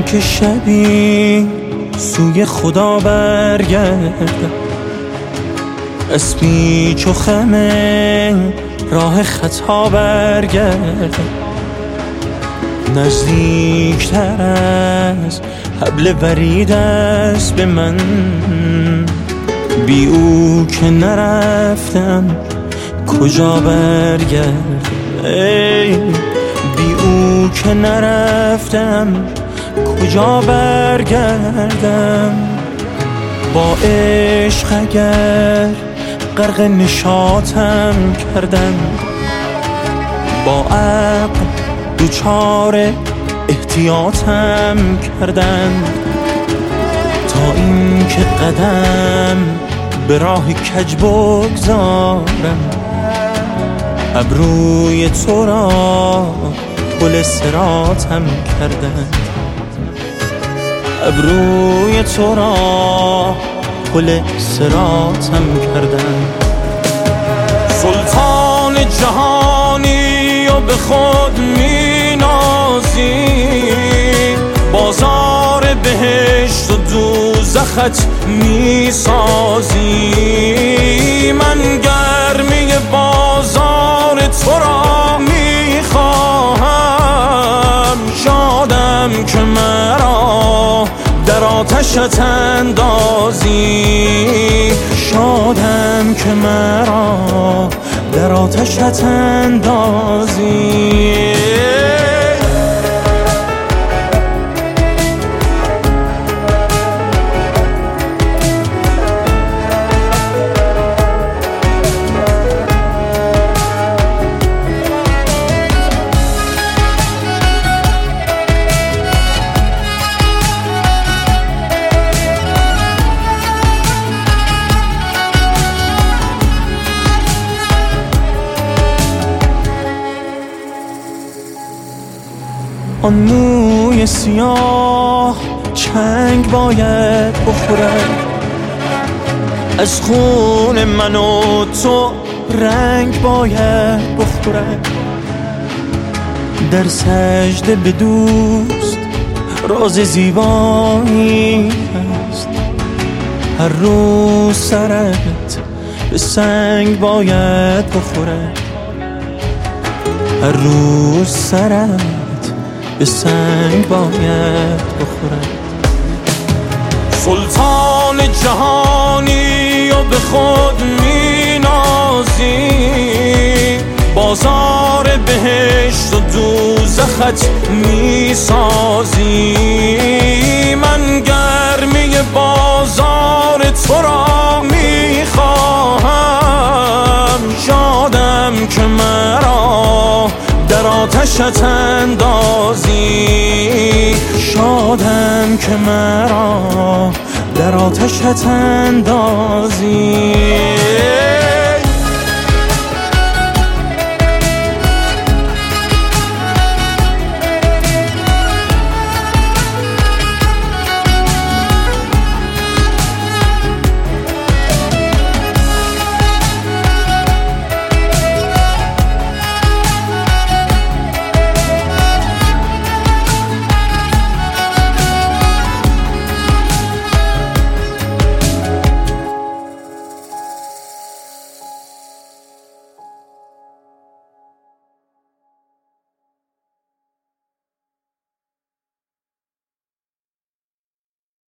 شدم که شبی سوی خدا برگردم، اسمی چو خمه راه خطا برگردم. نزدیکتر از حبل ورید است به من، بی او که نرفتم کجا برگردم. بی او که نرفتم کجا برگردم. با عشق اگر غرق نشاطم کردم، با عقل دوچار احتیاطم کردم، تا این که قدم به راه کج بگذارم. ابروی تو را پل صراطم کردم، ابروی تو را پل صراطم کردم. سلطان جهانی و به خود می نازی، بازار بهشت و دوزخت می سازی. من گرمی بازار تو را می خواهم، شادم که مرا در آتشت اندازی. شادم که مرا در آتشت اندازی. آن موی سیاه چنگ باید بخورد، از خون من و تو رنگ باید بخورد. در سجده به دوست راز زیبایی هست، هر روز سرت به سنگ باید بخورد. هر روز سرت به سنگ باید بخورد. سلطان جهانی و به خود می نازی، بازار بهشت و دوزخت می سازی. من گرمی بازار تو را می خواهم، شادم که مرا در آتشت اندازی. شادم که مرا در آتشت اندازی.